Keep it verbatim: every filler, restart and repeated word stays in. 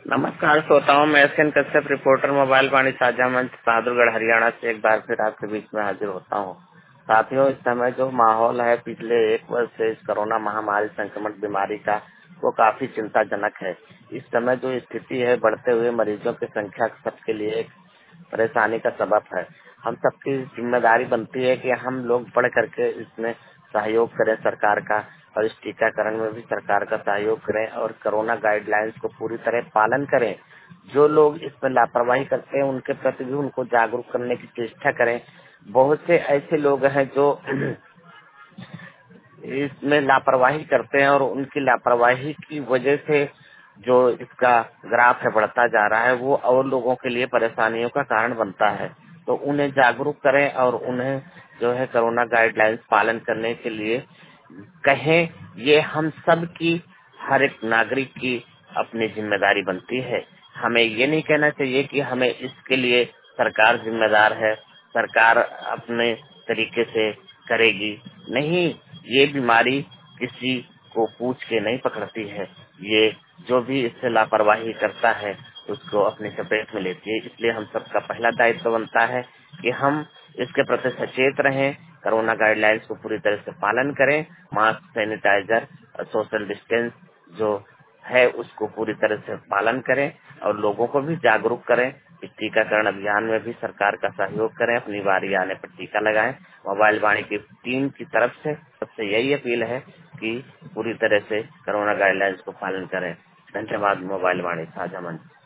नमस्कार श्रोताओं, मैं S N Kashyap, reporter mobile Vaani साझा मंच बहादुरगढ़ हरियाणा से एक बार फिर आपके बीच में हाजिर होता हूं। साथियों, इस समय जो माहौल है पिछले एक वर्ष से इस कोरोना महामारी संक्रमण बीमारी का, वो काफी चिंताजनक है। इस समय जो स्थिति है, बढ़ते हुए मरीजों की संख्या सबके लिए एक परेशानी का सबब है। हम सबकी जिम्मेदारी बनती है कि हम लोग बढ़ करके इसमें सहयोग करें सरकार का, और इस टीकाकरण में भी सरकार का सहयोग करें और कोरोना गाइडलाइंस को पूरी तरह पालन करें। जो लोग इसमें लापरवाही करते हैं उनके प्रति भी उनको जागरूक करने की चेष्टा करें। बहुत से ऐसे लोग हैं जो इसमें लापरवाही करते हैं और उनकी लापरवाही की वजह से जो इसका ग्राफ है बढ़ता जा रहा है, वो और लोगों के लिए परेशानियों का कारण बनता है। तो उन्हें जागरूक करें और उन्हें जो है कोरोना गाइडलाइंस पालन करने के लिए कहें। ये हम सब की, हर एक नागरिक की अपनी जिम्मेदारी बनती है। हमें ये नहीं कहना चाहिए कि हमें इसके लिए सरकार जिम्मेदार है, सरकार अपने तरीके से करेगी। नहीं, ये बीमारी किसी को पूछ के नहीं पकड़ती है। ये जो भी इससे लापरवाही करता है उसको अपनी चपेट में लेती है। इसलिए हम सबका पहला दायित्व बनता है कि हम इसके प्रति सचेत रहें, कोरोना गाइडलाइंस को पूरी तरह से पालन करें, मास्क, सैनिटाइजर और सोशल डिस्टेंस जो है उसको पूरी तरह से पालन करें और लोगों को भी जागरूक करें। इस टीकाकरण अभियान में भी सरकार का सहयोग करें, अपनी बारी आने पर टीका लगाएं। मोबाइल वाणी की टीम की तरफ से सबसे यही अपील है कि पूरी तरह से कोरोना गाइडलाइंस को पालन करें। धन्यवाद। मोबाइल वाणी साझा मंच।